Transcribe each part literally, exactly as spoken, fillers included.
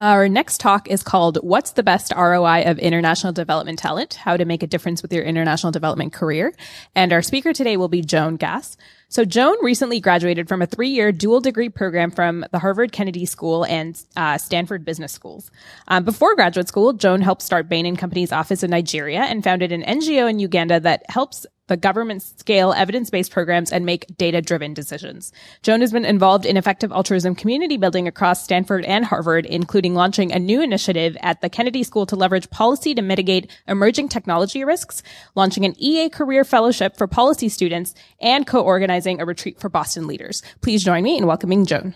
Our next talk is called What's the Best R O I of International Development Talent? How to Make a Difference with Your International Development Career. And our speaker today will be Joan Gass. So Joan recently graduated from a three-year dual degree program from the Harvard Kennedy School and uh, Stanford Business Schools. Um, before graduate school, Joan helped start Bain and Company's office in Nigeria and founded an N G O in Uganda that helps the government scale evidence-based programs and make data-driven decisions. Joan has been involved in effective altruism community building across Stanford and Harvard, including launching a new initiative at the Kennedy School to leverage policy to mitigate emerging technology risks, launching an E A career fellowship for policy students, and co-organizing a retreat for Boston leaders. Please join me in welcoming Joan.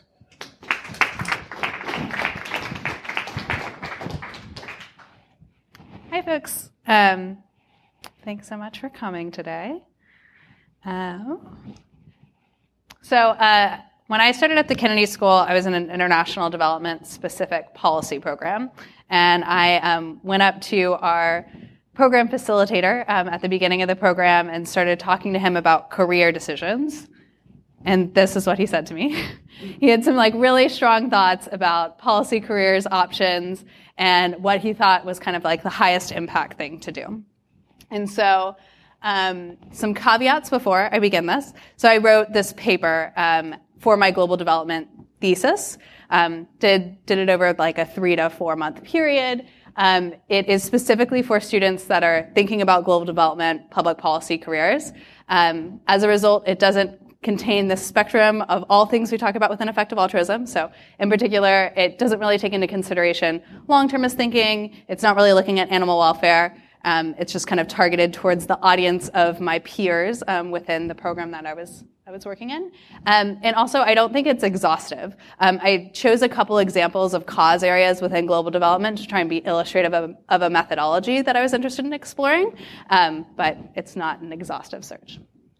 Hi, folks. Um, Thanks so much for coming today. Uh, so uh, when I started at the Kennedy School, I was in an international development specific policy program. And I um, went up to our program facilitator um, at the beginning of the program and started talking to him about career decisions. And this is what he said to me. He had some like really strong thoughts about policy careers, options, and what he thought was kind of like the highest impact thing to do. And so um, some caveats before I begin this. So I wrote this paper um, for my global development thesis. Um, did did it over like a three to four month period. Um, it is specifically for students that are thinking about global development, public policy careers. Um, as a result, it doesn't contain the spectrum of all things we talk about within effective altruism. So in particular, it doesn't really take into consideration long-termist thinking. It's not really looking at animal welfare. Um, it's just kind of targeted towards the audience of my peers um, within the program that I was I was working in. Um, and also, I don't think it's exhaustive. Um, I chose a couple examples of cause areas within global development to try and be illustrative of, of a methodology that I was interested in exploring, um, but it's not an exhaustive search.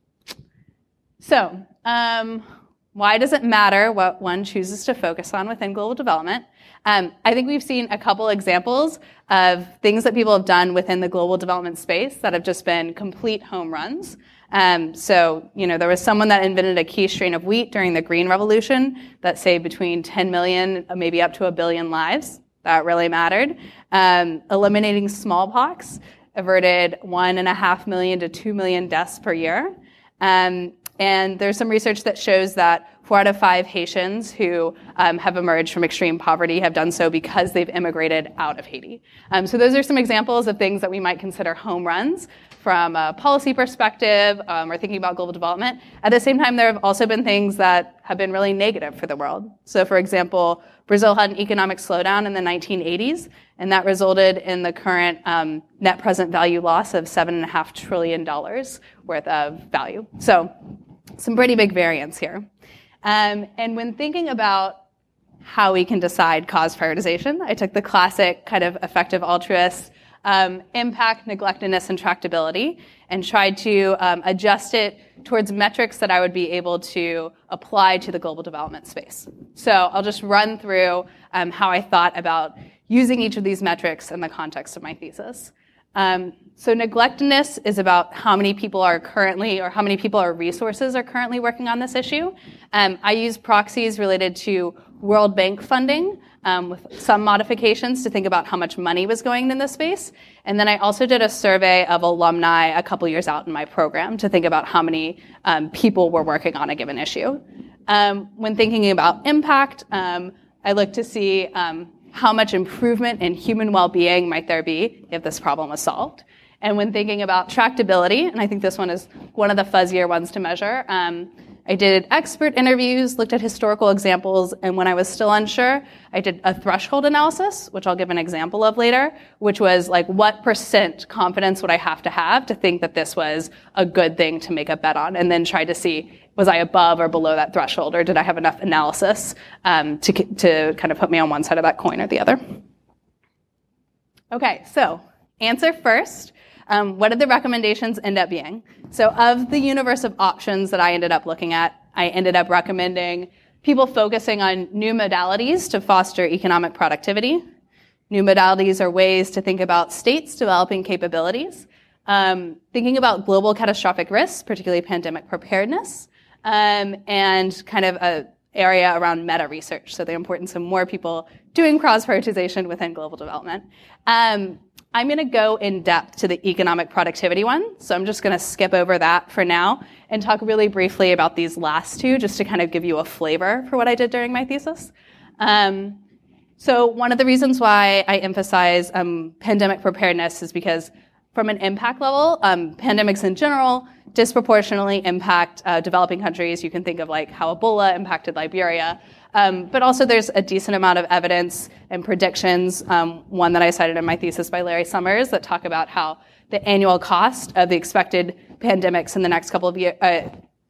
So, um, why does it matter what one chooses to focus on within global development? Um, I think we've seen a couple examples of things that people have done within the global development space that have just been complete home runs. Um, so, you know, there was someone that invented a key strain of wheat during the Green Revolution that saved between ten million, maybe up to a billion lives. That really mattered. Um, eliminating smallpox averted one and a half million to two million deaths per year. Um, and there's some research that shows that four out of five Haitians who um, have emerged from extreme poverty have done so because they've immigrated out of Haiti. Um, so those are some examples of things that we might consider home runs from a policy perspective um, or thinking about global development. At the same time, there have also been things that have been really negative for the world. So for example, Brazil had an economic slowdown in the nineteen eighties, and that resulted in the current um, net present value loss of seven point five trillion dollars worth of value. So some pretty big variance here. Um, and when thinking about how we can decide cause prioritization, I took the classic kind of effective altruist um, impact, neglectedness, and tractability and tried to um, adjust it towards metrics that I would be able to apply to the global development space. So I'll just run through um, how I thought about using each of these metrics in the context of my thesis. Um, so neglectedness is about how many people are currently, or how many people or resources are currently working on this issue. Um, I use proxies related to World Bank funding um, with some modifications to think about how much money was going in this space. And then I also did a survey of alumni a couple years out in my program to think about how many um, people were working on a given issue. Um, when thinking about impact, um, I looked to see um, how much improvement in human well-being might there be if this problem was solved. And when thinking about tractability, and I think this one is one of the fuzzier ones to measure, um, I did expert interviews, looked at historical examples, and when I was still unsure, I did a threshold analysis, which I'll give an example of later, which was like what percent confidence would I have to have to think that this was a good thing to make a bet on, and then tried to see, was I above or below that threshold, or did I have enough analysis um, to, to kind of put me on one side of that coin or the other? Okay, so answer first. Um, what did the recommendations end up being? So of the universe of options that I ended up looking at, I ended up recommending people focusing on new modalities to foster economic productivity. New modalities are ways to think about states developing capabilities, um, thinking about global catastrophic risks, particularly pandemic preparedness, um, and kind of a area around meta research, so the importance of more people doing cross-prioritization within global development. Um, I'm going to go in depth to the economic productivity one, so I'm just going to skip over that for now and talk really briefly about these last two, just to kind of give you a flavor for what I did during my thesis. Um, so one of the reasons why I emphasize um, pandemic preparedness is because from an impact level, um, pandemics in general disproportionately impact uh, developing countries. You can think of like how Ebola impacted Liberia. Um, but also there's a decent amount of evidence and predictions, um, one that I cited in my thesis by Larry Summers, that talk about how the annual cost of the expected pandemics in the next couple of years, uh,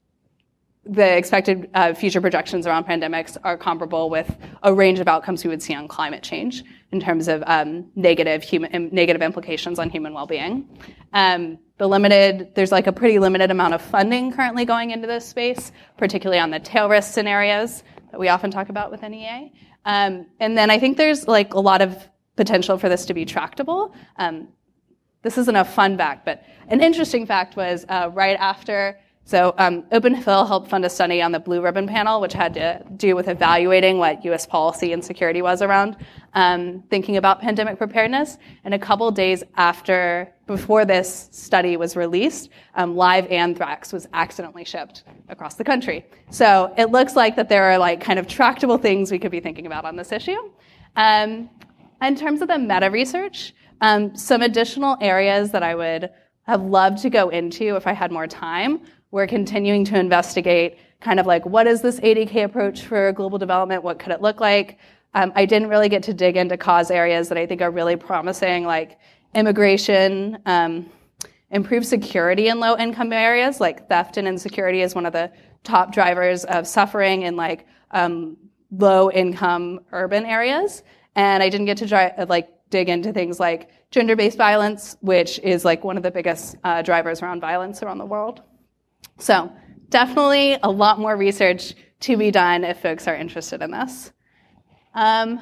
the expected uh, future projections around pandemics are comparable with a range of outcomes we would see on climate change in terms of um, negative human negative implications on human well-being. Um, the limited, there's like a pretty limited amount of funding currently going into this space, particularly on the tail risk scenarios that we often talk about with N E A. Um, and then I think there's like a lot of potential for this to be tractable. Um, this isn't a fun fact, but an interesting fact was uh, right after So um, Open Phil helped fund a study on the Blue Ribbon Panel, which had to do with evaluating what U S policy and security was around um, thinking about pandemic preparedness. And a couple days after, before this study was released, um, live anthrax was accidentally shipped across the country. So it looks like that there are like kind of tractable things we could be thinking about on this issue. Um, in terms of the meta research, um, some additional areas that I would have loved to go into if I had more time. We're continuing to investigate kind of like, what is this A D K approach for global development? What could it look like? Um, I didn't really get to dig into cause areas that I think are really promising, like immigration, um, improved security in low-income areas, like theft and insecurity is one of the top drivers of suffering in like um, low-income urban areas. And I didn't get to dry, like dig into things like gender-based violence, which is like one of the biggest uh, drivers around violence around the world. So definitely a lot more research to be done if folks are interested in this. Um,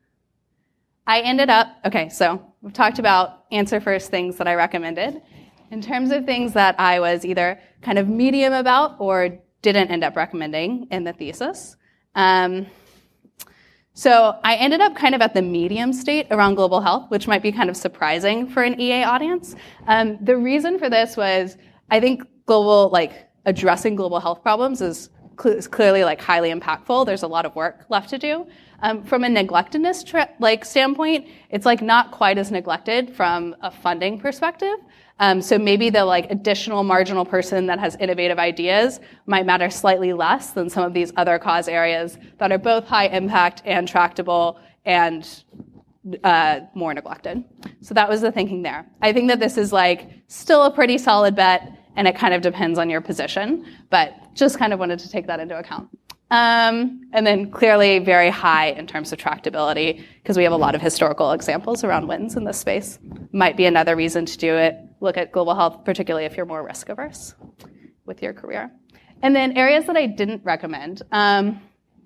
I ended up, okay, so we've talked about answer first things that I recommended. In terms of things that I was either kind of medium about or didn't end up recommending in the thesis. Um, so I ended up kind of at the medium state around global health, which might be kind of surprising for an E A audience. Um, the reason for this was, I think global, like addressing global health problems is, cl- is clearly like highly impactful. There's a lot of work left to do. Um, from a neglectedness tra- like standpoint, it's like not quite as neglected from a funding perspective. Um, so maybe the like additional marginal person that has innovative ideas might matter slightly less than some of these other cause areas that are both high impact and tractable and uh, more neglected. So that was the thinking there. I think that this is like still a pretty solid bet, and it kind of depends on your position, but just kind of wanted to take that into account. Um, and then clearly very high in terms of tractability, because we have a lot of historical examples around wins in this space. Might be another reason to do it. Look at global health, particularly if you're more risk averse with your career. And then areas that I didn't recommend. Um,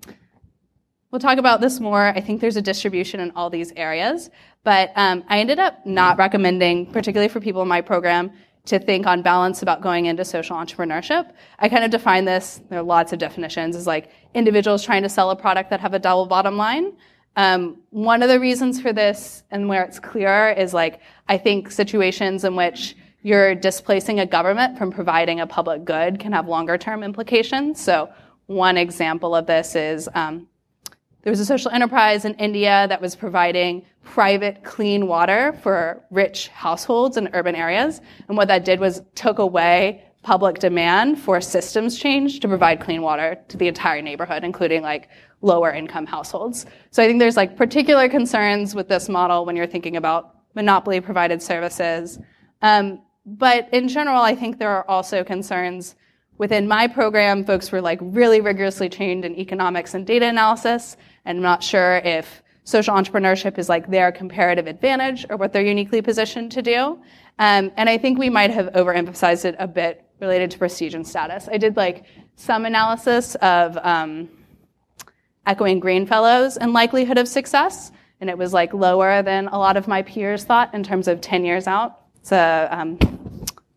we'll talk about this more. I think there's a distribution in all these areas, but um, I ended up not recommending, particularly for people in my program, to think on balance about going into social entrepreneurship. I kind of define this, there are lots of definitions, as like individuals trying to sell a product that have a double bottom line. Um, one of the reasons for this and where it's clear is like, I think situations in which you're displacing a government from providing a public good can have longer term implications. So one example of this is, um, there was a social enterprise in India that was providing private clean water for rich households in urban areas. And what that did was took away public demand for systems change to provide clean water to the entire neighborhood, including like lower income households. So I think there's like particular concerns with this model when you're thinking about monopoly provided services. Um, but in general, I think there are also concerns. Within my program, folks were like really rigorously trained in economics and data analysis, and I'm not sure if social entrepreneurship is like their comparative advantage or what they're uniquely positioned to do. Um, and I think we might have overemphasized it a bit related to prestige and status. I did like some analysis of um, echoing green fellows and likelihood of success, and it was like lower than a lot of my peers thought in terms of ten years out. It's a um,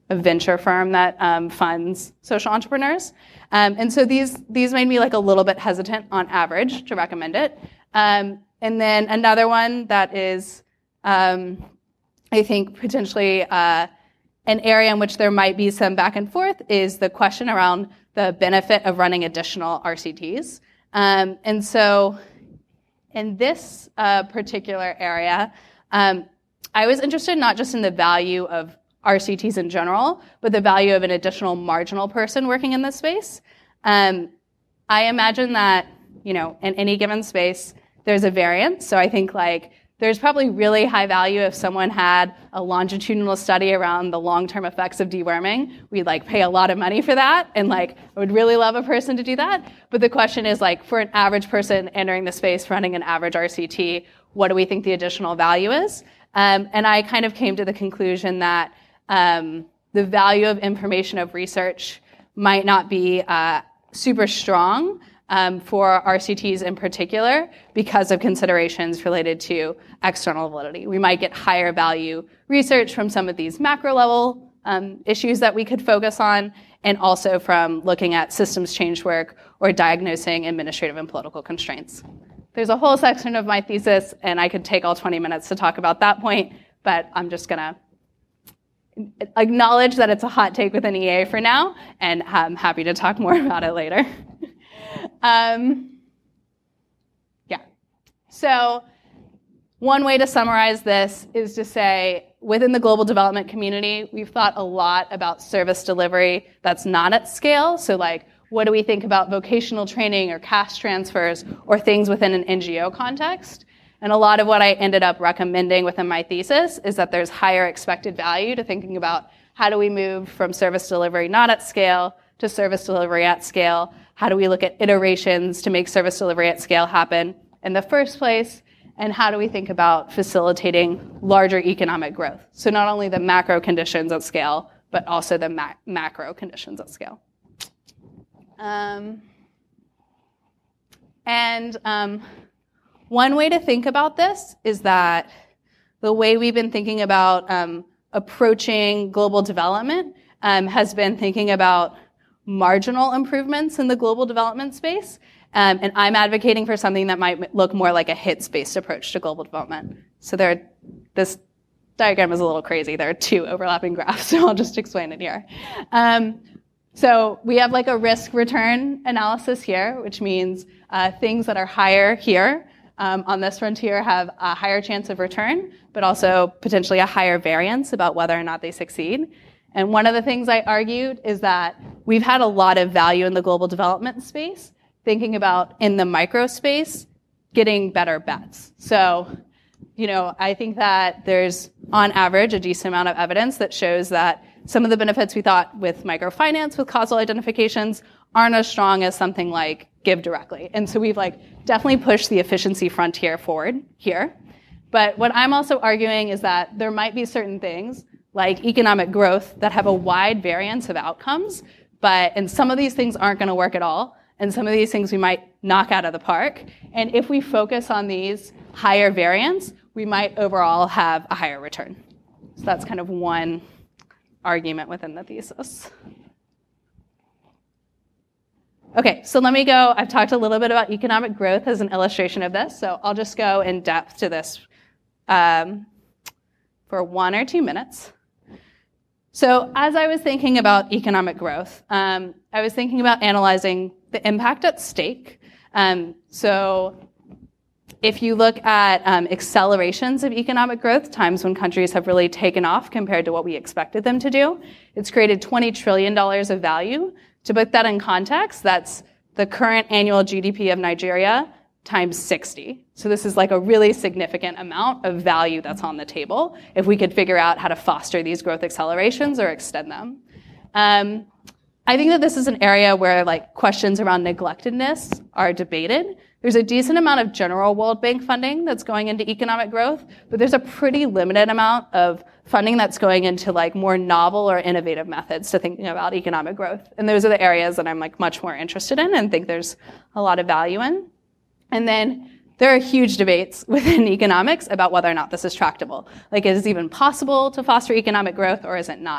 a venture firm that um, funds social entrepreneurs. Um, and so these these made me like a little bit hesitant on average to recommend it. Um, and then another one that is, um, I think, potentially uh, an area in which there might be some back and forth is the question around the benefit of running additional R C Ts. Um, and so in this uh, particular area, um, I was interested not just in the value of R C Ts in general, but the value of an additional marginal person working in this space. Um, I imagine that, you know, in any given space, there's a variance. So I think like there's probably really high value if someone had a longitudinal study around the long-term effects of deworming. We'd like pay a lot of money for that, and like I would really love a person to do that. But the question is like, for an average person entering the space running an average R C T, what do we think the additional value is? Um, and I kind of came to the conclusion that um, the value of information of research might not be uh, super strong Um, for R C Ts in particular because of considerations related to external validity. We might get higher value research from some of these macro level um, issues that we could focus on, and also from looking at systems change work or diagnosing administrative and political constraints. There's a whole section of my thesis, and I could take all twenty minutes to talk about that point, but I'm just going to acknowledge that it's a hot take within E A for now, and I'm happy to talk more about it later. Um, yeah. So one way to summarize this is to say, within the global development community, we've thought a lot about service delivery that's not at scale. So like, what do we think about vocational training or cash transfers or things within an N G O context? And a lot of what I ended up recommending within my thesis is that there's higher expected value to thinking about how do we move from service delivery not at scale to service delivery at scale. How do we look at iterations to make service delivery at scale happen in the first place? And how do we think about facilitating larger economic growth? So not only the macro conditions at scale, but also the ma- macro conditions at scale. Um, and um, one way to think about this is that the way we've been thinking about um, approaching global development um, has been thinking about marginal improvements in the global development space. Um, and I'm advocating for something that might look more like a hits-based approach to global development. So there, are, this diagram is a little crazy. There are two overlapping graphs, so I'll just explain it here. Um, so we have like a risk-return analysis here, which means uh, things that are higher here um, on this frontier have a higher chance of return, but also potentially a higher variance about whether or not they succeed. And one of the things I argued is that we've had a lot of value in the global development space, thinking about in the micro space, getting better bets. So, you know, I think that there's, on average, a decent amount of evidence that shows that some of the benefits we thought with microfinance, with causal identifications, aren't as strong as something like Give Directly. And so we've like definitely pushed the efficiency frontier forward here. But what I'm also arguing is that there might be certain things like economic growth that have a wide variance of outcomes, but and some of these things aren't going to work at all, and some of these things we might knock out of the park. And if we focus on these higher variance, we might overall have a higher return. So that's kind of one argument within the thesis. Okay, so let me go. I've talked a little bit about economic growth as an illustration of this, so I'll just go in depth to this um, for one or two minutes. So as I was thinking about economic growth, um, I was thinking about analyzing the impact at stake. Um, so if you look at um, accelerations of economic growth, times when countries have really taken off compared to what we expected them to do, it's created twenty trillion dollars of value. To put that in context, that's the current annual G D P of Nigeria times sixty. So this is like a really significant amount of value that's on the table if we could figure out how to foster these growth accelerations or extend them. Um, I think that this is an area where like questions around neglectedness are debated. There's a decent amount of general World Bank funding that's going into economic growth, but there's a pretty limited amount of funding that's going into like more novel or innovative methods to thinking about economic growth. And those are the areas that I'm like much more interested in and think there's a lot of value in. And then there are huge debates within economics about whether or not this is tractable. Like, is it even possible to foster economic growth or is it not?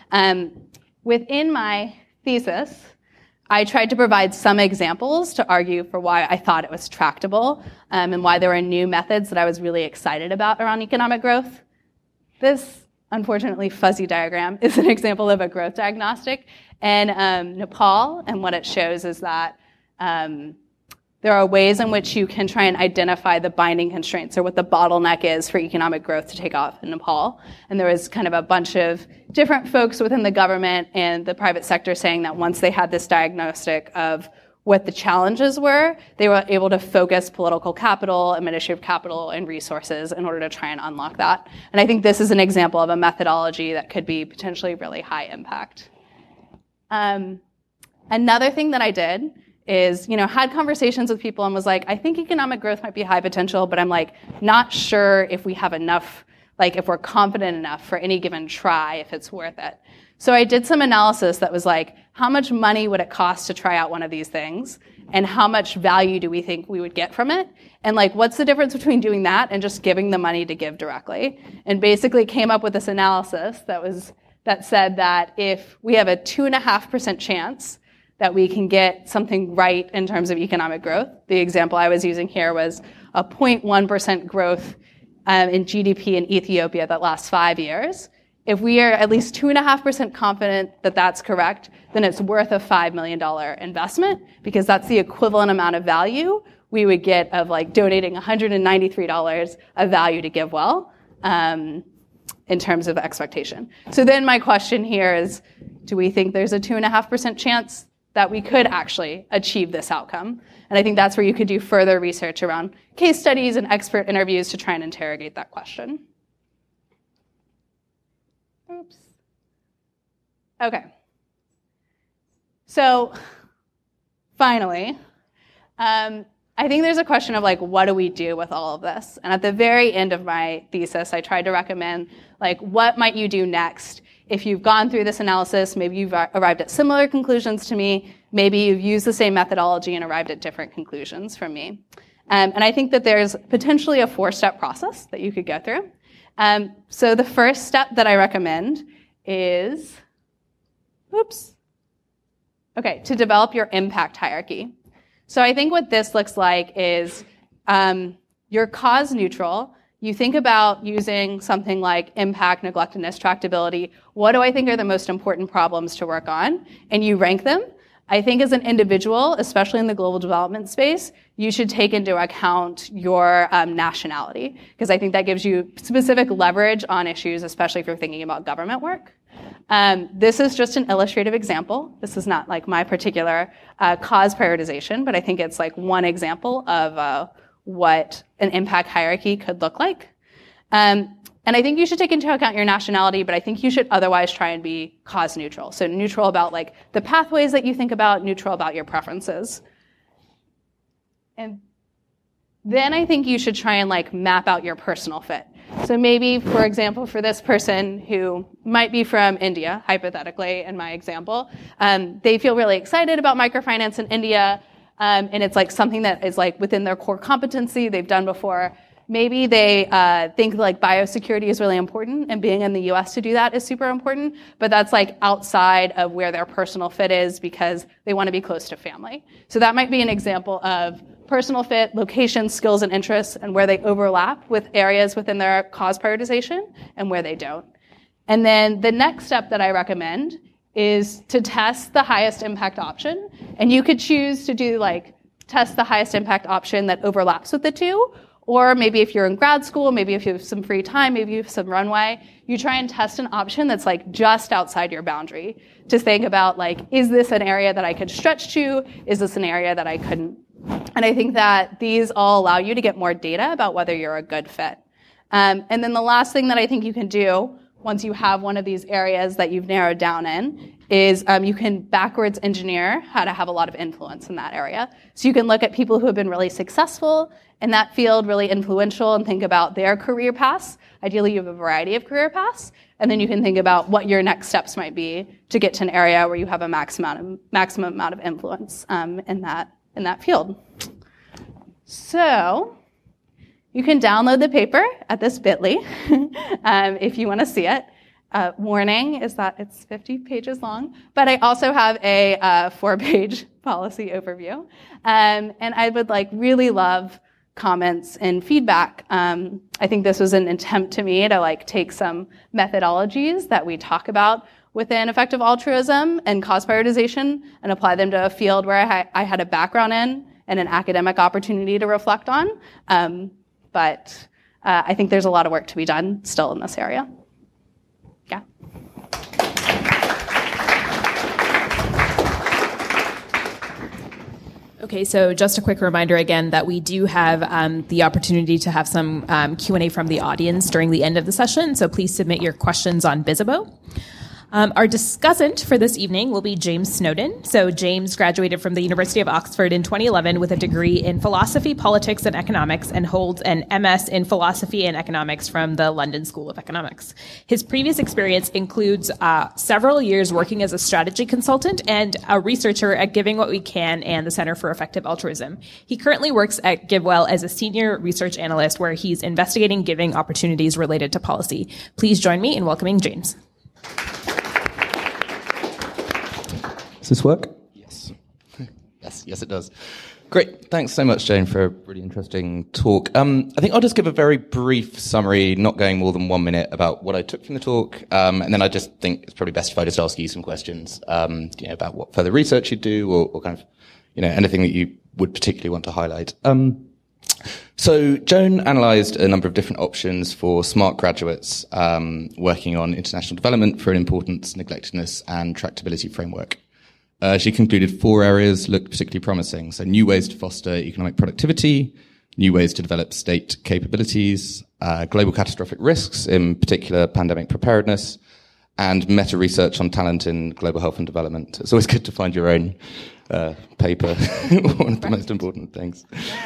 Um, within my thesis, I tried to provide some examples to argue for why I thought it was tractable um, and why there were new methods that I was really excited about around economic growth. This, unfortunately, fuzzy diagram is an example of a growth diagnostic in um, Nepal, and what it shows is that um, there are ways in which you can try and identify the binding constraints or what the bottleneck is for economic growth to take off in Nepal. And there was kind of a bunch of different folks within the government and the private sector saying that once they had this diagnostic of what the challenges were, they were able to focus political capital, administrative capital, and resources in order to try and unlock that. And I think this is an example of a methodology that could be potentially really high impact. Um, another thing that I did is, you know, had conversations with people and was like, I think economic growth might be high potential, but I'm like, not sure if we have enough, like if we're confident enough for any given try, if it's worth it. So I did some analysis that was like, how much money would it cost to try out one of these things? And how much value do we think we would get from it? And like, what's the difference between doing that and just giving the money to give directly? And basically came up with this analysis that was, that said that if we have a two and a half percent chance that we can get something right in terms of economic growth. The example I was using here was a zero point one percent growth um, in G D P in Ethiopia that lasts five years. If we are at least two and a half percent confident that that's correct, then it's worth a five million dollars investment because that's the equivalent amount of value we would get of like donating one hundred ninety-three dollars of value to GiveWell um, in terms of expectation. So then my question here is, do we think there's a two and a half percent chance that we could actually achieve this outcome? And I think that's where you could do further research around case studies and expert interviews to try and interrogate that question. Oops. Okay. So finally, um, I think there's a question of like, what do we do with all of this? And at the very end of my thesis, I tried to recommend like, what might you do next? If you've gone through this analysis, maybe you've arrived at similar conclusions to me, maybe you've used the same methodology and arrived at different conclusions from me. Um, and I think that there's potentially a four-step process that you could go through. Um, so the first step that I recommend is, oops, okay, to develop your impact hierarchy. So I think what this looks like is um, you're cause neutral. You think about using something like impact, neglectedness, tractability. What do I think are the most important problems to work on? And you rank them. I think as an individual, especially in the global development space, you should take into account your um, nationality, because I think that gives you specific leverage on issues, especially if you're thinking about government work. Um, this is just an illustrative example. This is not like my particular uh, cause prioritization, but I think it's like one example of uh, what an impact hierarchy could look like. Um, and I think you should take into account your nationality, but I think you should otherwise try and be cause neutral. So neutral about like the pathways that you think about, neutral about your preferences. And then I think you should try and like map out your personal fit. So maybe, for example, for this person who might be from India, hypothetically in my example, um, they feel really excited about microfinance in India, um, and it's like something that is like within their core competency they've done before. Maybe they uh, think like biosecurity is really important, and being in the U S to do that is super important, but that's like outside of where their personal fit is because they want to be close to family. So that might be an example of personal fit, location, skills, and interests, and where they overlap with areas within their cause prioritization and where they don't. And then the next step that I recommend is to test the highest impact option. And you could choose to do like test the highest impact option that overlaps with the two, or maybe if you're in grad school, maybe if you have some free time, maybe you have some runway, you try and test an option that's like just outside your boundary to think about like, is this an area that I could stretch to? Is this an area that I couldn't? And I think that these all allow you to get more data about whether you're a good fit. Um, and then the last thing that I think you can do once you have one of these areas that you've narrowed down in is um, you can backwards engineer how to have a lot of influence in that area. So you can look at people who have been really successful in that field, really influential, and think about their career paths. Ideally, you have a variety of career paths. And then you can think about what your next steps might be to get to an area where you have a maximum amount of, maximum amount of influence um, in that in that field. So you can download the paper at this bit dot l y um, if you want to see it. uh, warning is that it's fifty pages long, but I also have a uh, four-page policy overview. Um, and I would like really love comments and feedback. Um, I think this was an attempt to me to like take some methodologies that we talk about within effective altruism and cause prioritization and apply them to a field where I, ha- I had a background in and an academic opportunity to reflect on. Um, but uh, I think there's a lot of work to be done still in this area. Yeah. Okay, so just a quick reminder again that we do have um, the opportunity to have some um, Q and A from the audience during the end of the session, so please submit your questions on Bizzabo. Um, our discussant for this evening will be James Snowden. So James graduated from the University of Oxford in twenty eleven with a degree in philosophy, politics, and economics, and holds an M S in philosophy and economics from the London School of Economics. His previous experience includes uh, several years working as a strategy consultant and a researcher at Giving What We Can and the Center for Effective Altruism. He currently works at GiveWell as a senior research analyst where he's investigating giving opportunities related to policy. Please join me in welcoming James. Does this work? Yes. yes, yes, it does. Great. Thanks so much, Jane, for a really interesting talk. Um, I think I'll just give a very brief summary, not going more than one minute, about what I took from the talk. Um, and then I just think it's probably best if I just ask you some questions, um, you know, about what further research you do or, or kind of, you know, anything that you would particularly want to highlight. Um, So Joan analysed a number of different options for smart graduates um, working on international development for an importance, neglectedness and tractability framework. Uh, she concluded four areas looked particularly promising. So new ways to foster economic productivity, new ways to develop state capabilities, uh, global catastrophic risks, in particular pandemic preparedness, and meta-research on talent in global health and development. It's always good to find your own uh, paper, one of the most important things.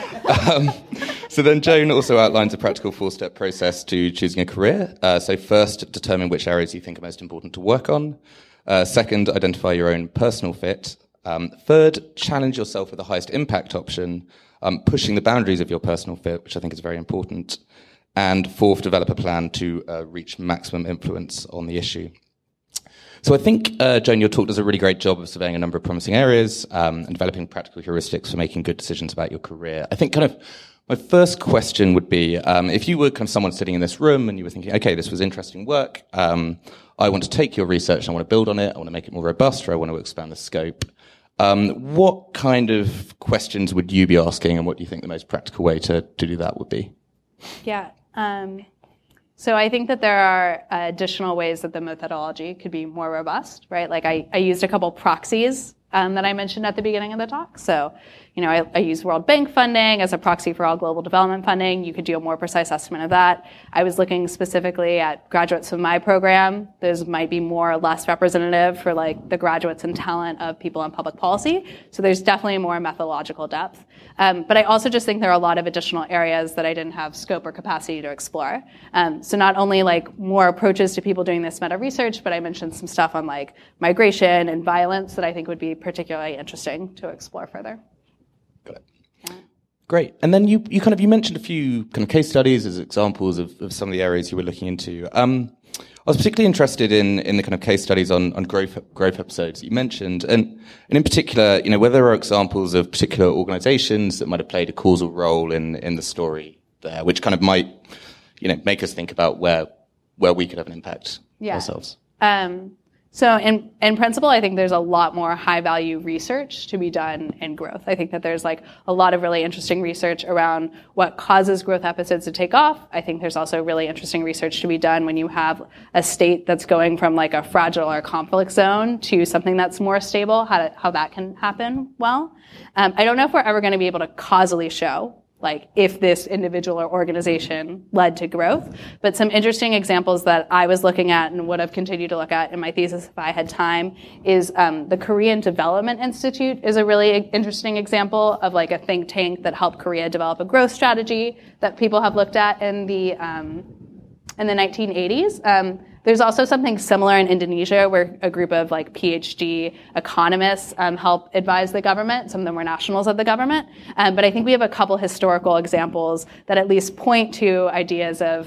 Um, so then Joan also outlines a practical four-step process to choosing a career. Uh, so first, determine which areas you think are most important to work on. Uh, second, identify your own personal fit. Um, third, challenge yourself with the highest impact option, um, pushing the boundaries of your personal fit, which I think is very important. And fourth, develop a plan to uh, reach maximum influence on the issue. So I think, uh, Joan, your talk does a really great job of surveying a number of promising areas um, and developing practical heuristics for making good decisions about your career. I think kind of my first question would be, um, if you were kind of someone sitting in this room and you were thinking, okay, this was interesting work, um, I want to take your research, I want to build on it, I want to make it more robust, or I want to expand the scope. Um, what kind of questions would you be asking, and what do you think the most practical way to, to do that would be? Yeah. Um, so I think that there are uh, additional ways that the methodology could be more robust, right? Like I, I used a couple proxies um, that I mentioned at the beginning of the talk. So, you know, I, I use World Bank funding as a proxy for all global development funding. You could do a more precise estimate of that. I was looking specifically at graduates of my program. Those might be more or less representative for like the graduates and talent of people in public policy. So there's definitely more methodological depth. Um, but I also just think there are a lot of additional areas that I didn't have scope or capacity to explore. Um, so not only like more approaches to people doing this meta research, but I mentioned some stuff on like migration and violence that I think would be particularly interesting to explore further. Got it. Yeah. Great. And then you, you kind of, you mentioned a few kind of case studies as examples of, of some of the areas you were looking into. Um, I was particularly interested in, in the kind of case studies on, on growth, growth episodes that you mentioned. And, and in particular, you know, whether there are examples of particular organizations that might have played a causal role in, in the story there, which kind of might, you know, make us think about where, where we could have an impact yeah. ourselves. Um, So in, in principle, I think there's a lot more high-value research to be done in growth. I think that there's like a lot of really interesting research around what causes growth episodes to take off. I think there's also really interesting research to be done when you have a state that's going from like a fragile or conflict zone to something that's more stable, how, to, how that can happen well. Um, I don't know if we're ever going to be able to causally show like if this individual or organization led to growth. But some interesting examples that I was looking at and would have continued to look at in my thesis if I had time is um, the Korean Development Institute is a really interesting example of like a think tank that helped Korea develop a growth strategy that people have looked at in the um, in the nineteen eighties. Um, There's also something similar in Indonesia where a group of like PhD economists um, help advise the government. Some of them were nationals of the government. Um, but I think we have a couple historical examples that at least point to ideas of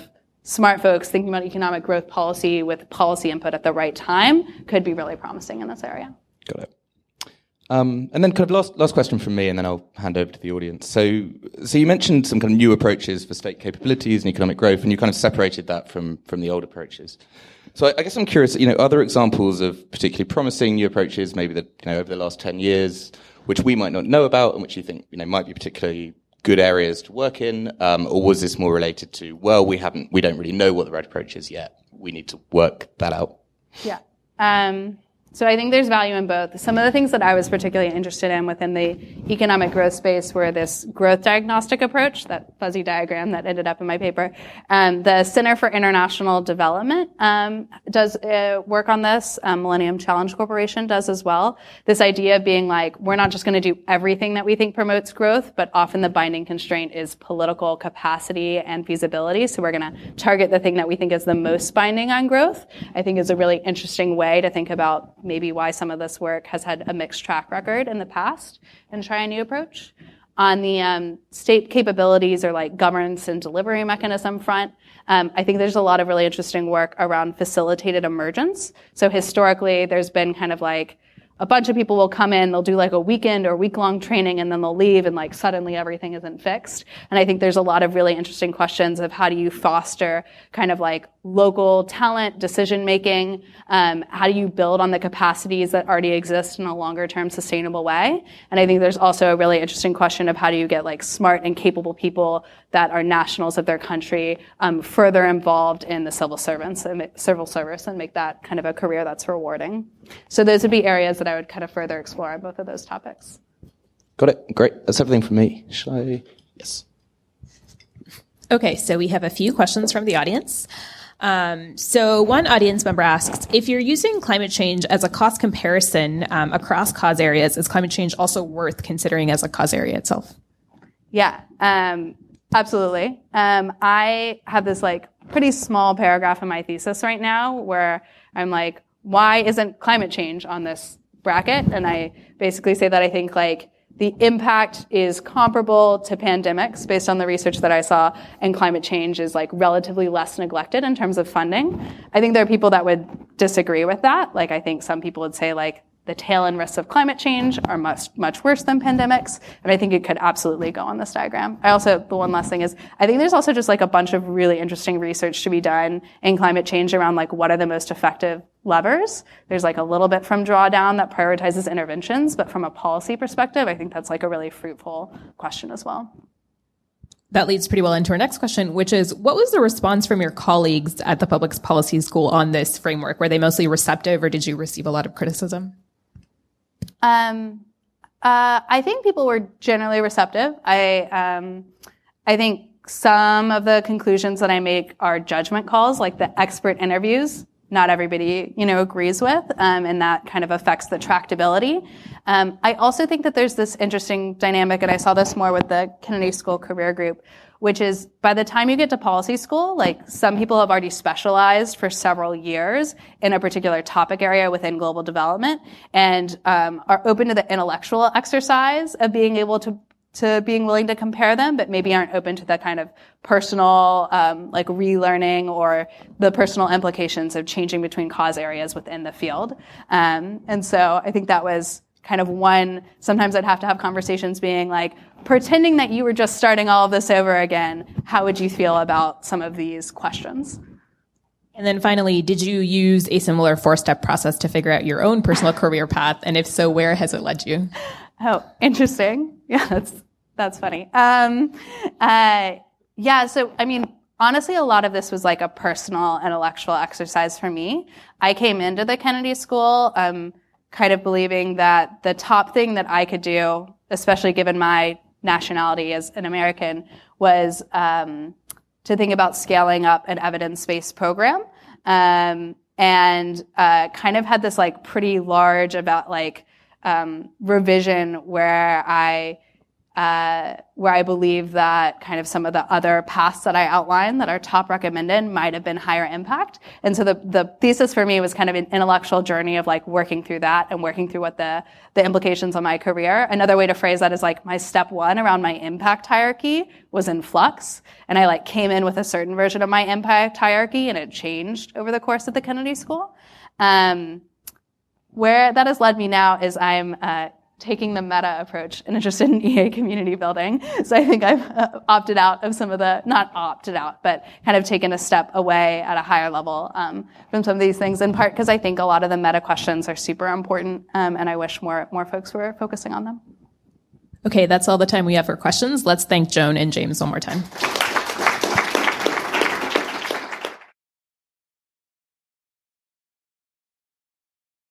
smart folks thinking about economic growth policy with policy input at the right time could be really promising in this area. Got it. Um, and then kind of last, last question from me, and then I'll hand over to the audience. So, so you mentioned some kind of new approaches for state capabilities and economic growth, and you kind of separated that from, from the old approaches. So I, I guess I'm curious, you know, are there examples of particularly promising new approaches, maybe that, you know, over the last ten years, which we might not know about and which you think, you know, might be particularly good areas to work in? Um, or was this more related to, well, we haven't, we don't really know what the right approach is yet. We need to work that out. Yeah. Um, So I think there's value in both. Some of the things that I was particularly interested in within the economic growth space were this growth diagnostic approach, that fuzzy diagram that ended up in my paper. Um, the Center for International Development um, does uh, work on this. Um, Millennium Challenge Corporation does as well. This idea of being like, we're not just going to do everything that we think promotes growth, but often the binding constraint is political capacity and feasibility. So we're going to target the thing that we think is the most binding on growth. I think is a really interesting way to think about maybe why some of this work has had a mixed track record in the past and try a new approach. On the um, state capabilities or like governance and delivery mechanism front, um, I think there's a lot of really interesting work around facilitated emergence. So historically, there's been kind of like a bunch of people will come in, they'll do like a weekend or week-long training, and then they'll leave, and like suddenly everything isn't fixed. And I think there's a lot of really interesting questions of how do you foster kind of like local talent, decision-making, um, how do you build on the capacities that already exist in a longer-term sustainable way? And I think there's also a really interesting question of how do you get like smart and capable people that are nationals of their country um, further involved in the civil servants and civil service and make that kind of a career that's rewarding. So those would be areas that I would kind of further explore on both of those topics. Got it. Great. That's everything from me. Shall I? Yes. Okay, so we have a few questions from the audience. Um, so one audience member asks, if you're using climate change as a cost comparison um, across cause areas, is climate change also worth considering as a cause area itself? Yeah, um, absolutely. Um, I have this like pretty small paragraph in my thesis right now where I'm like, why isn't climate change on this bracket? And I basically say that I think like the impact is comparable to pandemics based on the research that I saw, and climate change is like relatively less neglected in terms of funding. I think there are people that would disagree with that. Like I think some people would say like the tail end risks of climate change are much, much worse than pandemics. And I think it could absolutely go on this diagram. I also, the one last thing is, I think there's also just like a bunch of really interesting research to be done in climate change around like what are the most effective levers. There's like a little bit from Drawdown that prioritizes interventions, but from a policy perspective, I think that's like a really fruitful question as well. That leads pretty well into our next question, which is, what was the response from your colleagues at the Public Policy School on this framework? Were they mostly receptive, or did you receive a lot of criticism? Um, uh, I think people were generally receptive. I, um, I think some of the conclusions that I make are judgment calls, like the expert interviews. Not everybody, you know, agrees with, um, and that kind of affects the tractability. Um, I also think that there's this interesting dynamic, and I saw this more with the Kennedy School Career Group, which is by the time you get to policy school, like some people have already specialized for several years in a particular topic area within global development, and um, are open to the intellectual exercise of being able to to being willing to compare them, but maybe aren't open to the kind of personal, um, like relearning or the personal implications of changing between cause areas within the field. Um, and so I think that was kind of one, sometimes I'd have to have conversations being like, pretending that you were just starting all of this over again, how would you feel about some of these questions? And then finally, did you use a similar four-step process to figure out your own personal career path? And if so, where has it led you? Oh, interesting. Yeah, that's that's funny. Um, uh, yeah, so I mean, honestly, a lot of this was like a personal intellectual exercise for me. I came into the Kennedy School um, kind of believing that the top thing that I could do, especially given my nationality as an American, was um, to think about scaling up an evidence-based program, um, and uh, kind of had this like pretty large about like um, revision where I uh, where I believe that kind of some of the other paths that I outlined that are top recommended might have been higher impact. And so the, the thesis for me was kind of an intellectual journey of like working through that and working through what the, the implications on my career. Another way to phrase that is like my step one around my impact hierarchy was in flux. And I like came in with a certain version of my impact hierarchy and it changed over the course of the Kennedy School. Um, where that has led me now is I'm, uh, taking the meta approach and interested in E A community building. So I think I've uh, opted out of some of the, not opted out, but kind of taken a step away at a higher level um, from some of these things, in part because I think a lot of the meta questions are super important, um, and I wish more more folks were focusing on them. Okay, that's all the time we have for questions. Let's thank Joan and James one more time.